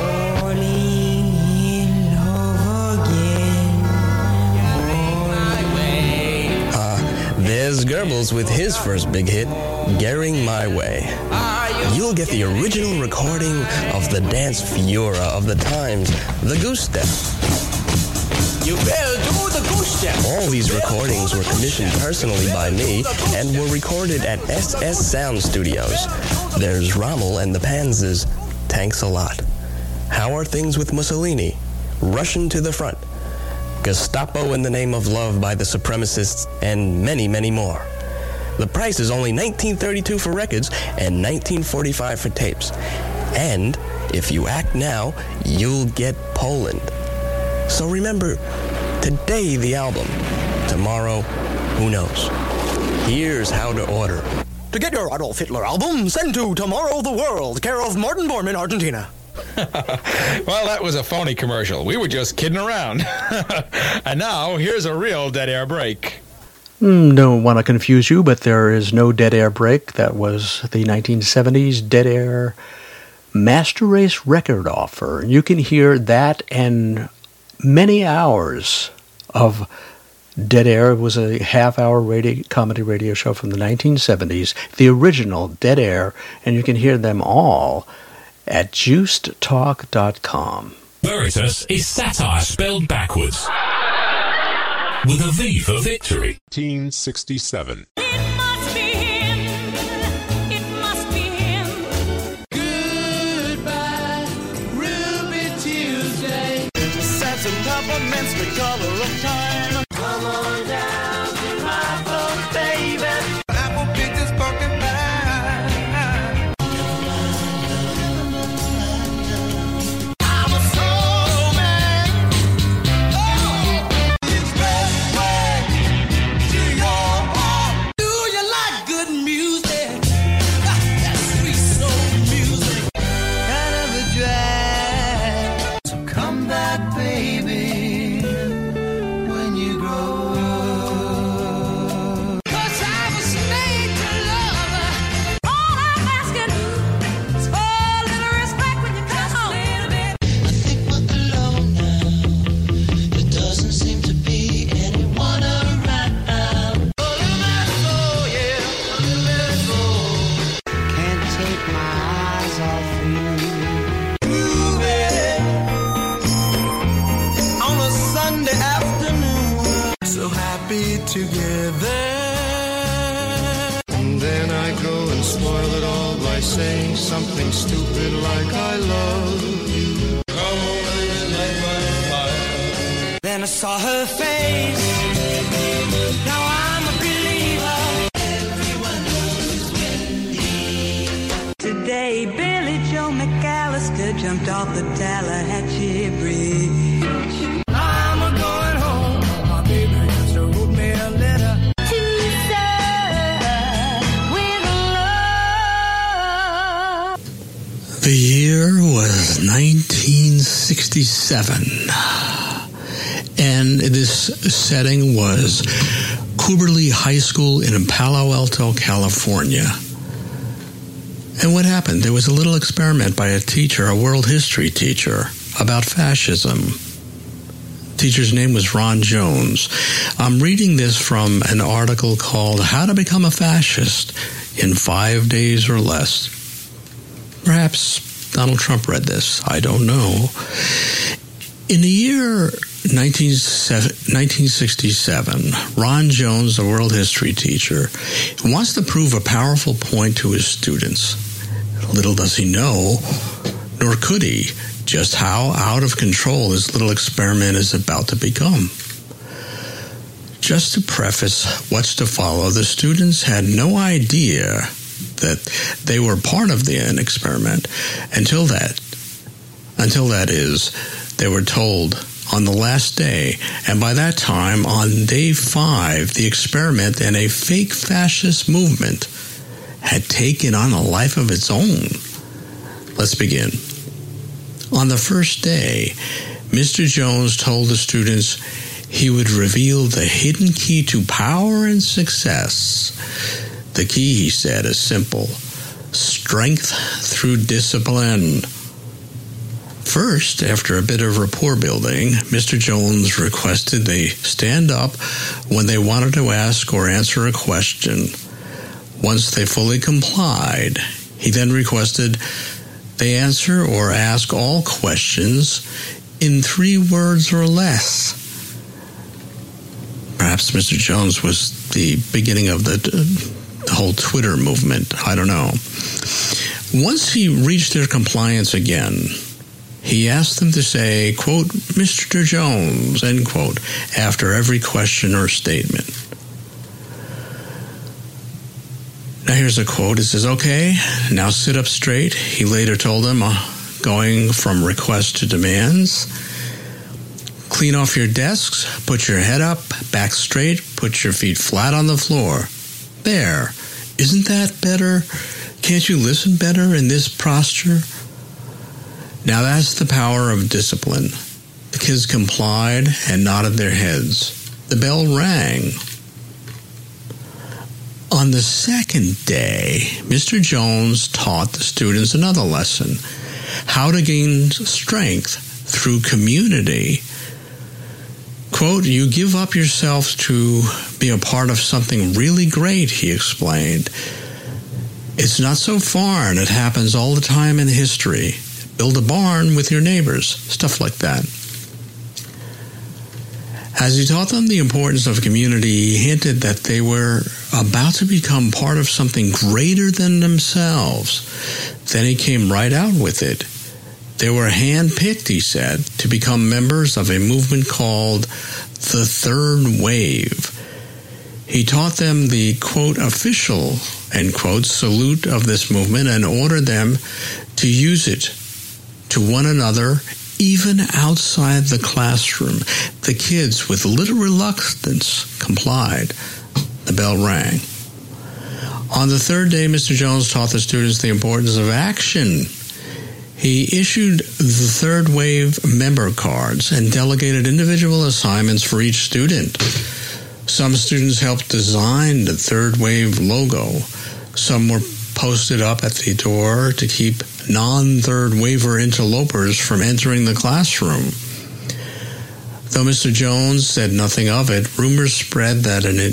There's Goebbels with his first big hit, Gering My Way. You'll get the original recording of the dance Fiora of the times, the Goose Step. You better do the Goose Step. All these recordings were commissioned personally by me and were recorded at SS Sound Studios. There's Rommel and the Panzers, Tanks a Lot. How Are Things with Mussolini? Russian to the Front. Gestapo in the Name of Love by the Supremacists, and many, many more. The price is only $19.32 for records and $19.45 for tapes. And if you act now, you'll get Poland. So remember, today the album, tomorrow, who knows? Here's how to order. To get your Adolf Hitler album, send to Tomorrow the World, care of Martin Bormann, Argentina. Well, that was a phony commercial. We were just kidding around. And now, here's a real Dead Air break. Don't want to confuse you, but there is no Dead Air break. That was the 1970s Dead Air Master Race record offer. You can hear that and many hours of Dead Air. It was a half-hour comedy radio show from the 1970s, the original Dead Air, and you can hear them all at JuicedTalk.com. Veritas is satire spelled backwards, with a V for victory. 1967. Goodbye, Ruby Tuesday. Send some compliments the color of time. Come on down to my boat, baby. Apple pictures, pumpkin pie. I'm a soul man. Oh, it's that way to your heart. Do you like good music? That sweet soul music. Kind of a drag. So come back, baby. When you grow up. 'Cause I was made to love. All I'm asking is for a little respect when you come home. I think we're alone now. There doesn't seem to be anyone around. A little bit slow, yeah, a little bit slow. Can't take my eyes off you. Moving on a Sunday afternoon. So happy together. And then I go and spoil it all by saying something stupid like I love you. Come on and light my fire. Then I saw her face. Now I'm a believer. Everyone knows Wendy. Today, Billy Joe McAllister jumped off the Tallahatchie Bridge. I'm a going home. My baby just wrote me a letter. To serve with love. The year was 1967, and this setting was Cooberly High School in Palo Alto, California. And what happened? There was a little experiment by a teacher, a world history teacher, about fascism. The teacher's name was Ron Jones. I'm reading this from an article called How to Become a Fascist in 5 Days or Less. Perhaps Donald Trump read this. I don't know. In the year 1967, Ron Jones, a world history teacher, wants to prove a powerful point to his students. Little does he know, nor could he, just how out of control this little experiment is about to become. Just to preface what's to follow, the students had no idea that they were part of an experiment until that is, they were told on the last day, and by that time, on day 5, the experiment and a fake fascist movement had taken on a life of its own. Let's begin. On the first day, Mr. Jones told the students he would reveal the hidden key to power and success. The key, he said, is simple: strength through discipline. First, after a bit of rapport building, Mr. Jones requested they stand up when they wanted to ask or answer a question. Once they fully complied, he then requested they answer or ask all questions in 3 words or less. Perhaps Mr. Jones was the beginning of the whole Twitter movement. I don't know. Once he reached their compliance again, he asked them to say, quote, "Mr. Jones," end quote, after every question or statement. Now here's a quote. It says, "Okay, now sit up straight," he later told them, going from requests to demands. "Clean off your desks, put your head up, back straight, put your feet flat on the floor. There. Isn't that better? Can't you listen better in this posture?" Now that's the power of discipline. The kids complied and nodded their heads. The bell rang. On the second day, Mr. Jones taught the students another lesson: how to gain strength through community. Quote, "You give up yourself to be a part of something really great," he explained. "It's not so foreign. It happens all the time in history. Build a barn with your neighbors," stuff like that. As he taught them the importance of community, he hinted that they were about to become part of something greater than themselves. Then he came right out with it. They were handpicked, he said, to become members of a movement called the Third Wave. He taught them the, quote, official, end quote, salute of this movement and ordered them to use it to one another, even outside the classroom. The kids, with little reluctance, complied. The bell rang. On the third day, Mr. Jones taught the students the importance of action. He issued the Third Wave member cards and delegated individual assignments for each student. Some students helped design the Third Wave logo. Some were posted up at the door to keep non-Third Waver interlopers from entering the classroom. Though Mr. Jones said nothing of it, rumors spread that an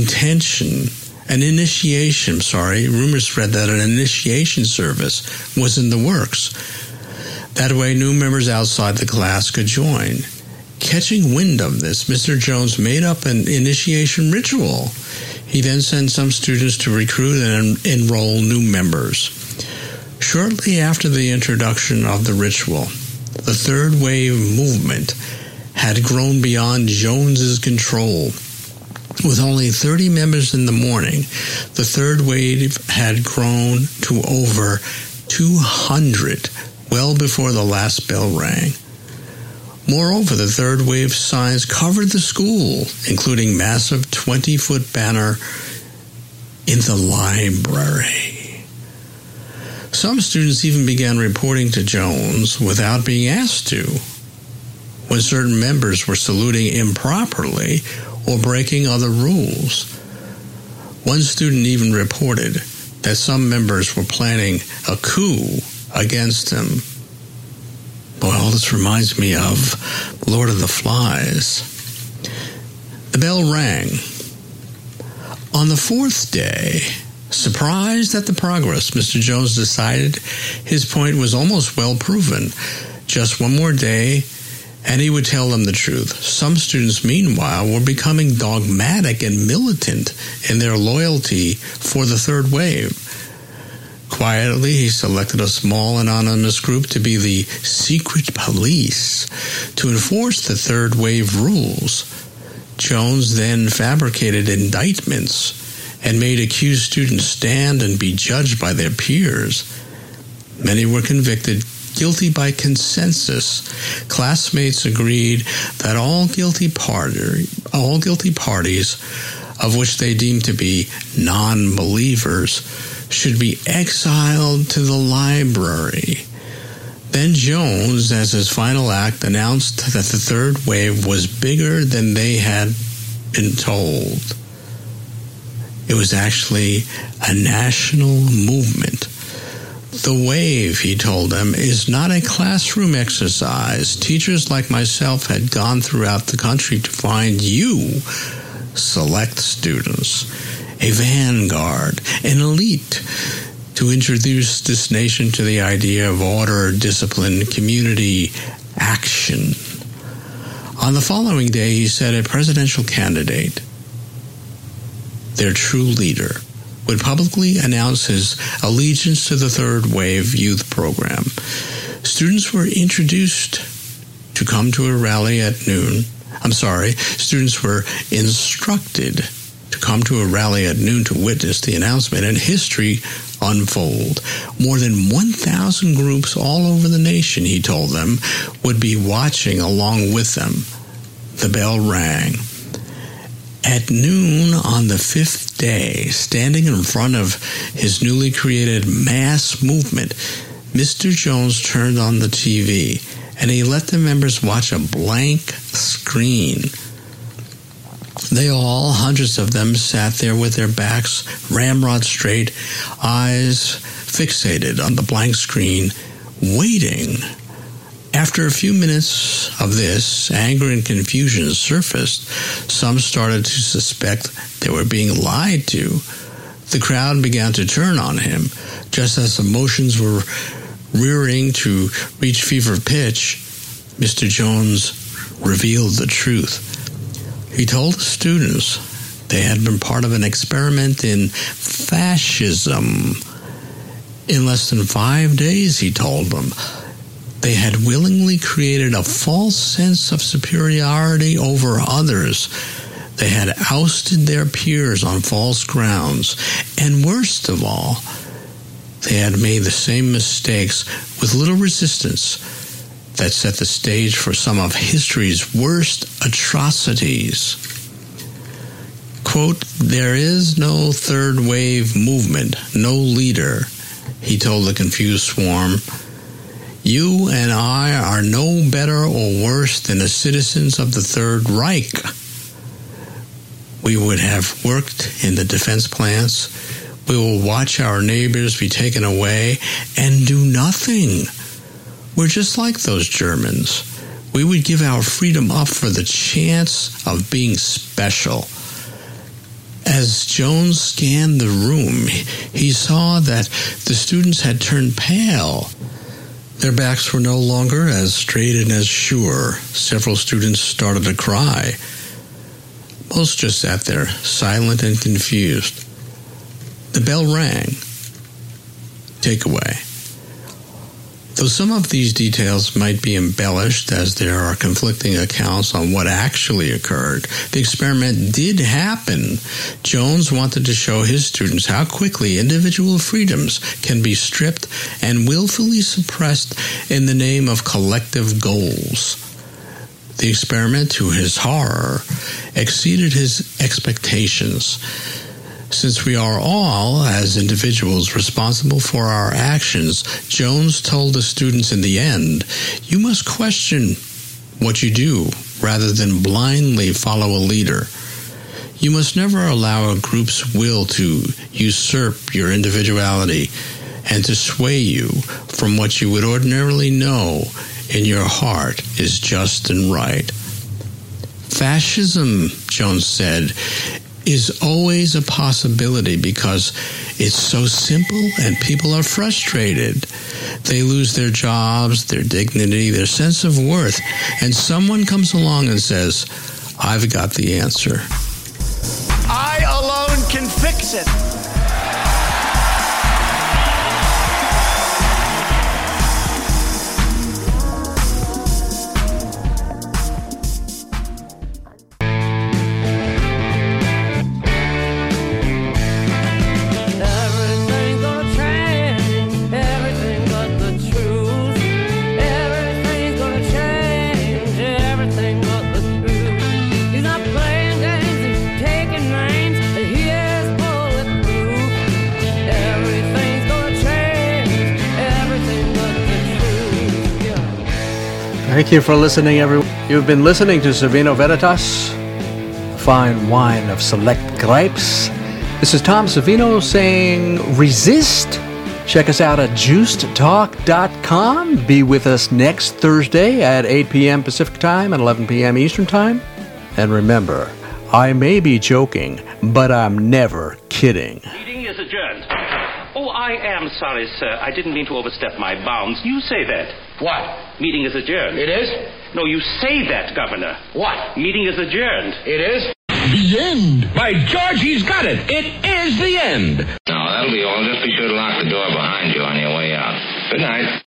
initiation service was in the works. That way, new members outside the class could join. Catching wind of this, Mr. Jones made up an initiation ritual. He then sent some students to recruit and enroll new members. Shortly after the introduction of the ritual, the Third Wave movement had grown beyond Jones's control. With only 30 members in the morning, the Third Wave had grown to over 200 well before the last bell rang. Moreover, the Third Wave signs covered the school, including massive 20-foot banner in the library. Some students even began reporting to Jones without being asked to, when certain members were saluting improperly or breaking other rules. One student even reported, that some members were planning a coup against him. Boy, all this reminds me of Lord of the Flies. The bell rang. On the fourth day, surprised at the progress, Mr. Jones decided his point was almost well proven. Just one more day, and he would tell them the truth. Some students, meanwhile, were becoming dogmatic and militant in their loyalty for the third wave. Quietly, he selected a small anonymous group to be the secret police to enforce the third wave rules. Jones then fabricated indictments and made accused students stand and be judged by their peers. Many were convicted guilty by consensus. Classmates agreed that all guilty parties, of which they deemed to be non-believers, should be exiled to the library. Then Jones, as his final act, announced that the third wave was bigger than they had been told. It was actually a national movement. The wave, he told them, is not a classroom exercise. Teachers like myself had gone throughout the country to find you, select students, a vanguard, an elite, to introduce this nation to the idea of order, discipline, community, action. On the following day, he said a presidential candidate, their true leader, would publicly announce his allegiance to the third wave youth program. Students were introduced to come to a rally at noon. Students were instructed to come to a rally at noon to witness the announcement and history unfold. More than 1,000 groups all over the nation, he told them, would be watching along with them. The bell rang. At noon on the fifth day, standing in front of his newly created mass movement, Mr. Jones turned on the TV and he let the members watch a blank screen. They all, hundreds of them, sat there with their backs ramrod straight, eyes fixated on the blank screen, waiting. After a few minutes of this, anger and confusion surfaced. Some started to suspect they were being lied to. The crowd began to turn on him. Just as emotions were rearing to reach fever pitch, Mr. Jones revealed the truth. He told the students they had been part of an experiment in fascism. In less than 5 days, he told them, they had willingly created a false sense of superiority over others. They had ousted their peers on false grounds. And worst of all, they had made the same mistakes with little resistance that set the stage for some of history's worst atrocities. Quote, there is no third wave movement, no leader, he told the confused swarm. You and I are no better or worse than the citizens of the Third Reich. We would have worked in the defense plants. We will watch our neighbors be taken away and do nothing. We're just like those Germans. We would give our freedom up for the chance of being special. As Jones scanned the room, he saw that the students had turned pale. Their backs were no longer as straight and as sure. Several students started to cry. Most just sat there, silent and confused. The bell rang. Takeaway. Though some of these details might be embellished as there are conflicting accounts on what actually occurred, the experiment did happen. Jones wanted to show his students how quickly individual freedoms can be stripped and willfully suppressed in the name of collective goals. The experiment, to his horror, exceeded his expectations. Since we are all, as individuals, responsible for our actions, Jones told the students in the end, you must question what you do rather than blindly follow a leader. You must never allow a group's will to usurp your individuality and to sway you from what you would ordinarily know in your heart is just and right. Fascism, Jones said, is always a possibility because it's so simple and people are frustrated. They lose their jobs, their dignity, their sense of worth, and someone comes along and says, I've got the answer. I alone can fix it. Thank you for listening, everyone. You've been listening to Savino Veritas, fine wine of select grapes. This is Tom Savino saying resist. Check us out at juicedtalk.com. Be with us next Thursday at 8 p.m. Pacific Time and 11 p.m. Eastern Time. And remember, I may be joking, but I'm never kidding. Meeting is adjourned. Oh, I am sorry, sir. I didn't mean to overstep my bounds. You say that. What? Meeting is adjourned. It is? No, you say that, Governor. What? Meeting is adjourned. It is? The end. By George, he's got it. It is the end. No, that'll be all. Just be sure to lock the door behind you on your way out. Good night.